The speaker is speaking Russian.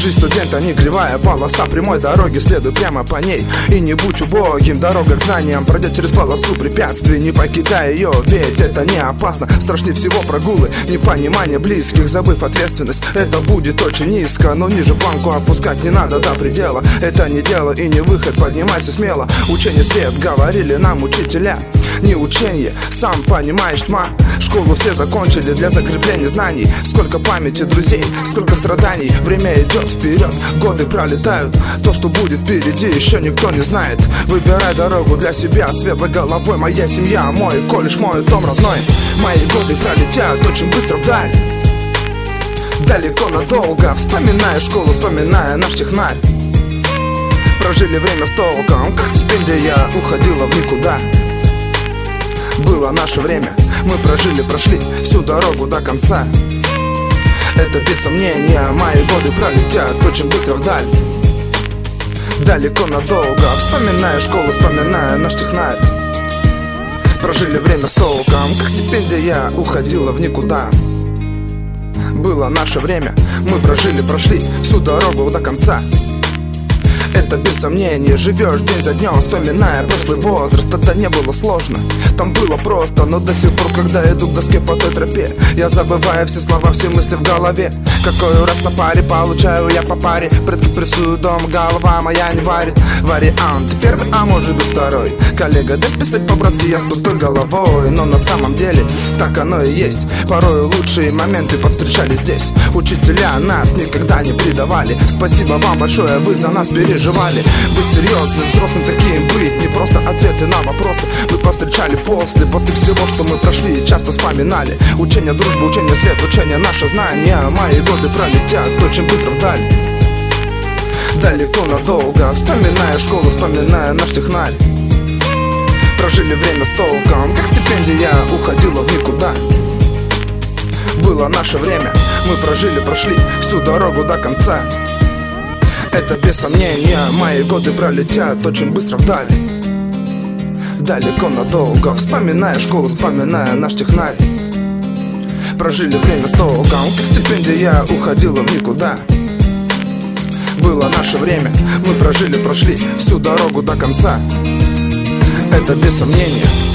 Жизнь студента не кривая полоса прямой дороги, следуй прямо по ней и не будь убогим. Дорога к знаниям пройдет через полосу препятствий, не покидай ее, ведь это не опасно. Страшнее всего прогулы, непонимание близких, забыв ответственность, это будет очень низко. Но ниже планку опускать не надо до предела, это не дело и не выход, поднимайся смело. Учение свет, говорили нам учителя, не учение, сам понимаешь, тьма. Школу все закончили для закрепления знаний. Сколько памяти друзей, сколько страданий. Время идет вперед, годы пролетают. То, что будет впереди, еще никто не знает. Выбирай дорогу для себя, светлой головой. Моя семья, мой колледж, мой дом родной. Мои годы пролетят очень быстро вдаль, далеко надолго. Вспоминая школу, вспоминая наш технарь. Прожили время с толком, как стипендия уходила в никуда. Было наше время, мы прожили, прошли всю дорогу до конца. Это без сомнения, мои годы пролетят очень быстро вдаль, далеко надолго. Вспоминая школу, вспоминая наш технарь. Прожили время с толком, как стипендия уходила в никуда. Было наше время, мы прожили, прошли всю дорогу до конца. Это без сомнения, живешь день за днем, вспоминая прошлый возраст. Тогда не было сложно, там было просто. Но до сих пор, когда иду к доске по той тропе, я забываю все слова, все мысли в голове. Какой раз на паре получаю я по паре. Предки прессуют дом, голова моя не варит. Вариант первый, а может быть второй. Коллега, дай списать по-братски, я с пустой головой. Но на самом деле так оно и есть. Порой лучшие моменты повстречались здесь. Учителя нас никогда не предавали. Спасибо вам большое, вы за нас переживали. Быть серьезным, взрослым таким быть, не просто ответы на вопросы мы повстречали после всего, что мы прошли и часто вспоминали. Учение, дружба, учение, свет, учение, наше знание. Мои годы пролетят очень быстро вдаль, далеко надолго. Вспоминая школу, вспоминая наш технарь. Прожили время с толком, как стипендия уходила в никуда. Было наше время, мы прожили, прошли всю дорогу до конца. Это без сомнения, мои годы пролетят очень быстро вдаль, далеко надолго. Вспоминая школу, вспоминая наш технарь. Прожили время с толком, как стипендия уходила в никуда. Было наше время, мы прожили, прошли всю дорогу до конца. Это без сомнения.